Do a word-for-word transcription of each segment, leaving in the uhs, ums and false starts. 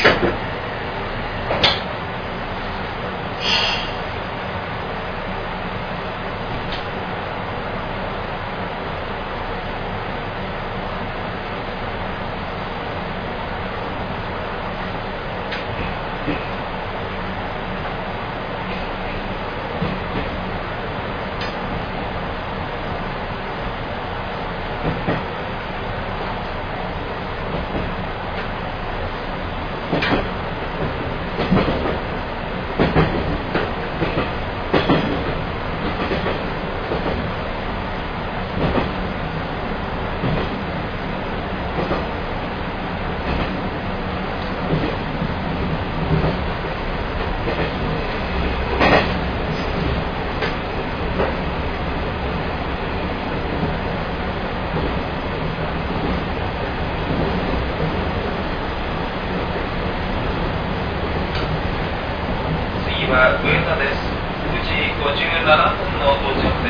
は上田です。くじごじゅうななふんの到着です。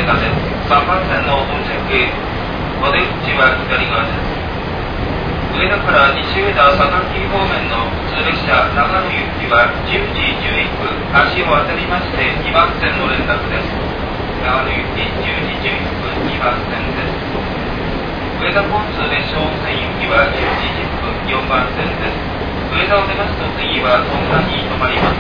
桁です。さんばん線の到着へ。お出口は左側です。上田から西上田坂木方面の普通列車長野行きはじゅうじじゅういっぷん、足を当たりましてにばん線の連絡です。長野行きじゅうじじゅういっぷん、にばん線です。上田交通列車温泉行きはじゅうじじゅっぷん、よんばん線です。上田を出ますと次はトンガに止まります。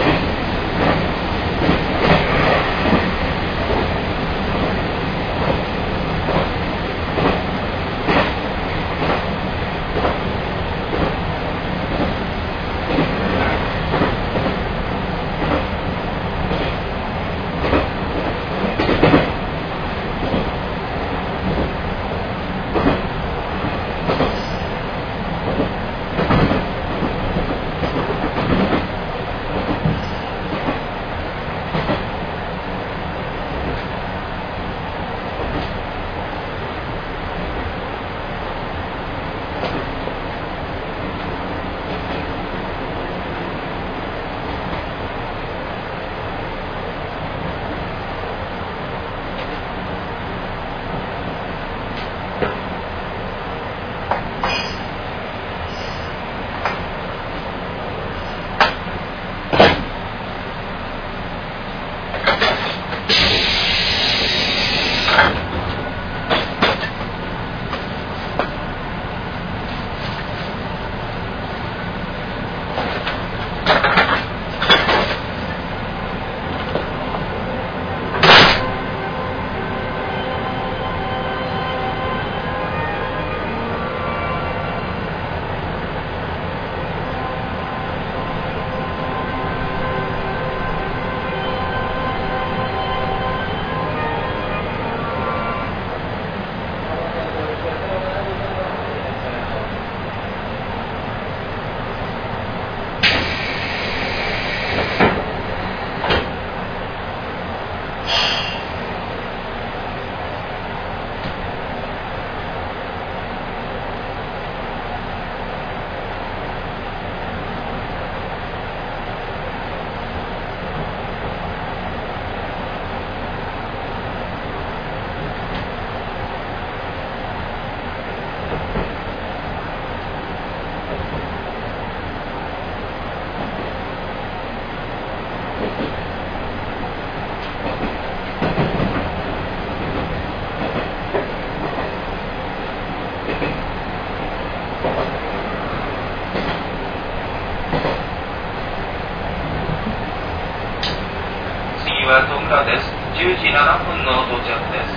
は戸倉です。じゅうじななふんの到着です。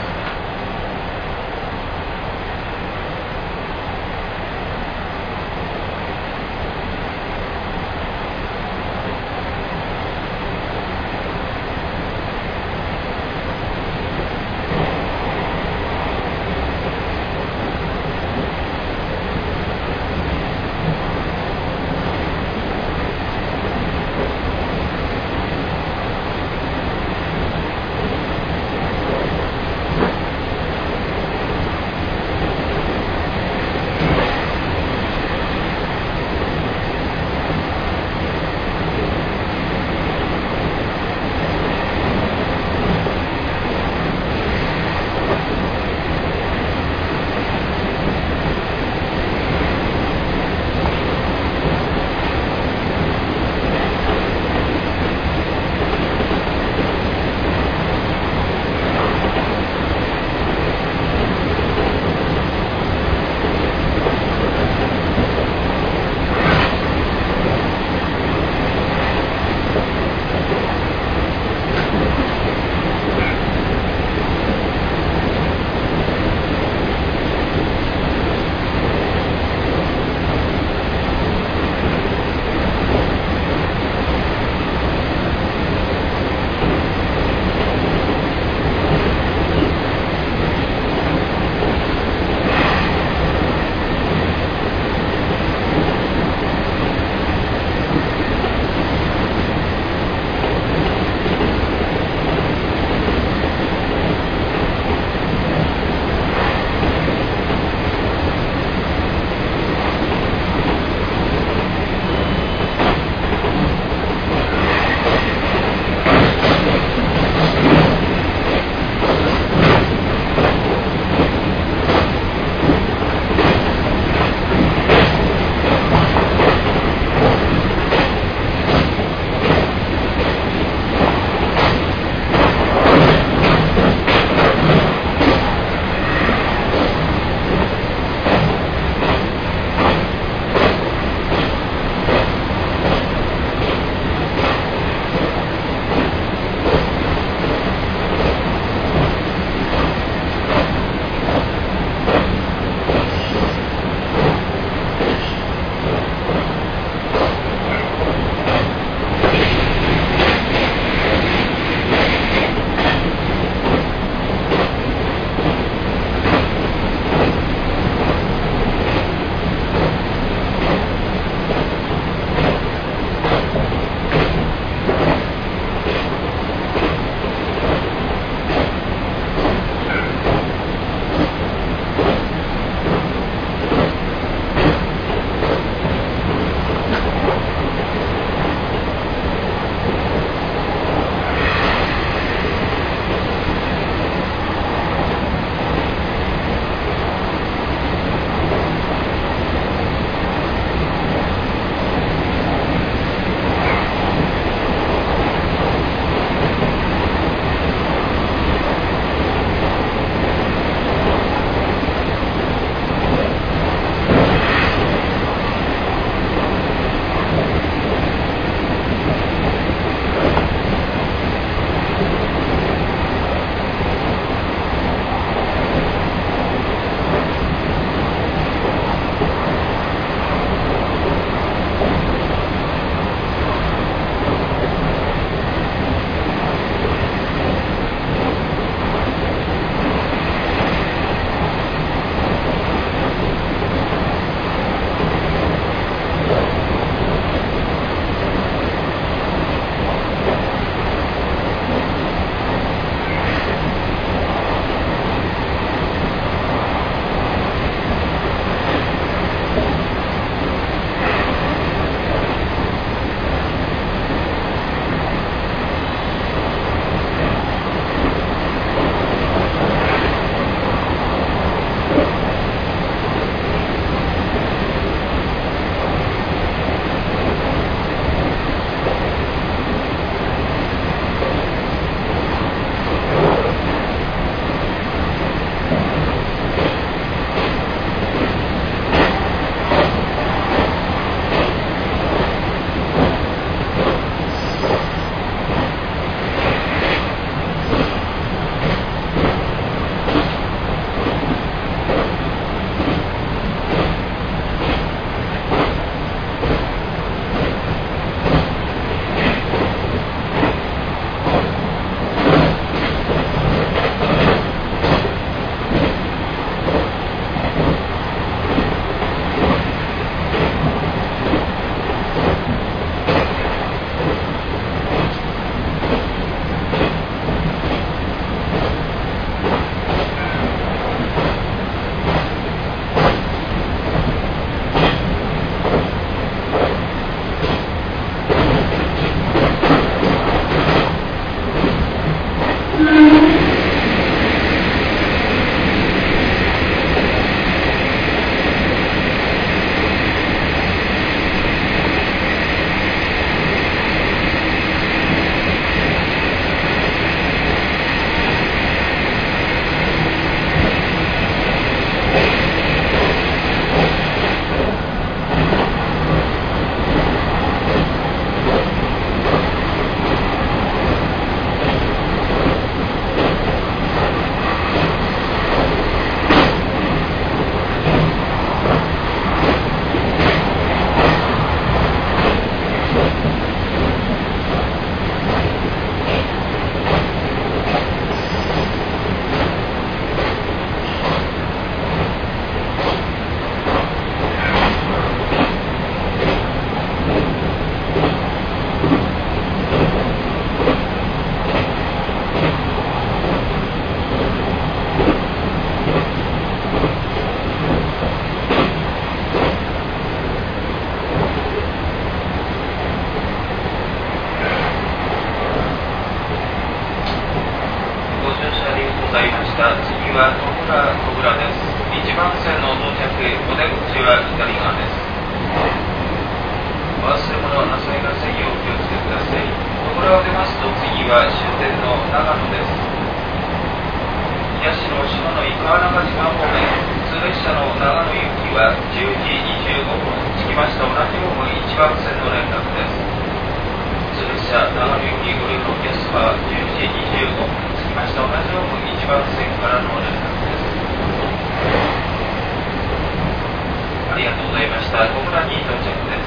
きは戸倉戸倉です。いちばん線の到着、お出口は左側です。お忘れ物なさいませんようお気をつけください。戸倉を出ますと次は終点の長野です。八代下の井川中島方面、普通列車の長野行きはじゅうじにじゅうごふん、着きました同じホームいちばん線の連絡です。普通列車長野行きご利用のお客様はじゅうじにじゅうごふん、着きました同じホームいちばん線からの連絡です。ありがとうございました。小倉に到着です。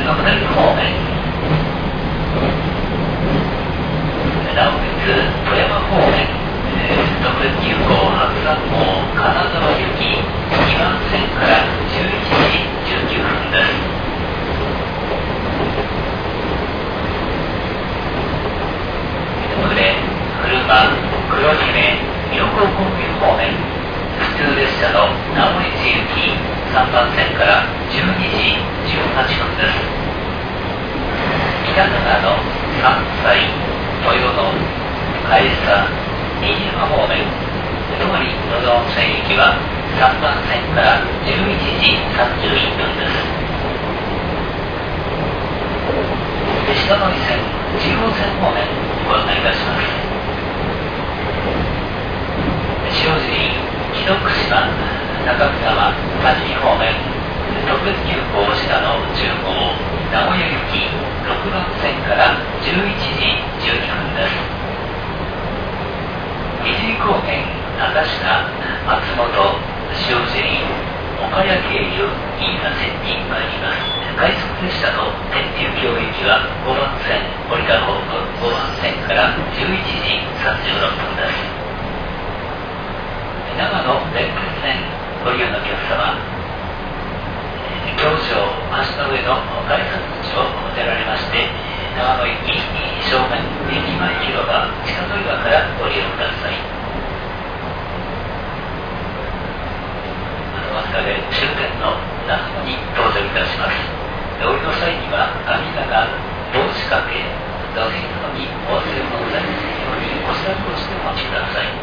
の下り方面、なおかつ富山方面、特別急行白山号金沢行きにばん線からじゅういちじじゅうきゅうふんです。暮れ、車、黒姫、横コンビニ方面、普通列車の名古屋市行きさんばん線からじゅうにじじゅうはっぷんです。北長野、関西、豊野、海佐、新山方面、泊まり野田温泉行きはさんばん線からじゅういちじさんじゅういっぷんです。下乗り線、中央線方面ご案内いたします。塩尻、木戸島、中久沢、多治見方面、特別急行信濃じゅう号、名古屋行きろくばん線からじゅういちじじゅうにふんです。二次高原、中品、松本、塩尻、岡谷経由、飯田線に参ります。快速列車の天竜峡行きはごばん線、降りたホームごばん線からじゅういちじさんじゅうろっぷんです。長野連結線ご利用のお客様、京上橋の上の改札口を出られまして、長野駅正面駅前広場地下乗り場からご利用ください。わずかで終点の長野に到着いたします。お降りの際には網棚、帽子掛け、座席などにお忘れ物ございませんようにご支度をしてお待ちください。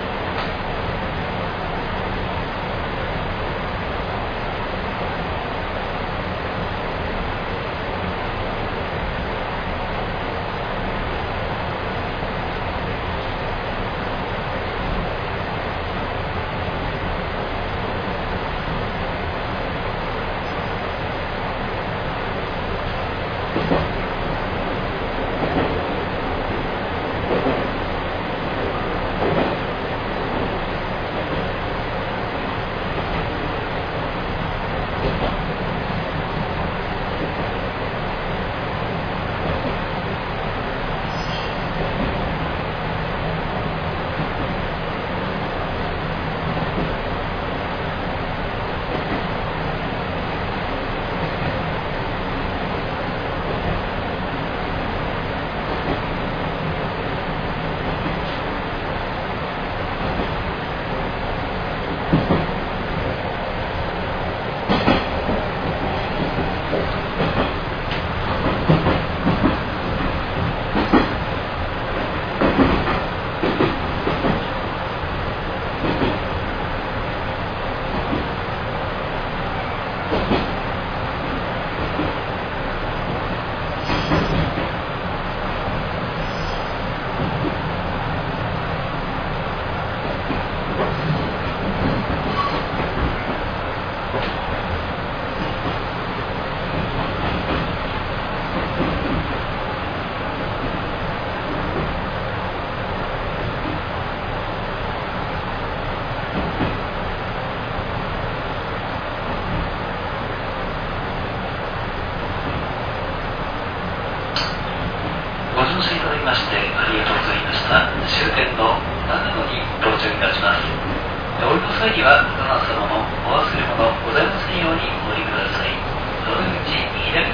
終点の長野に到着いたします。お降りの際にはどなた様もお忘れ物ございませんようにお降りください。お出口左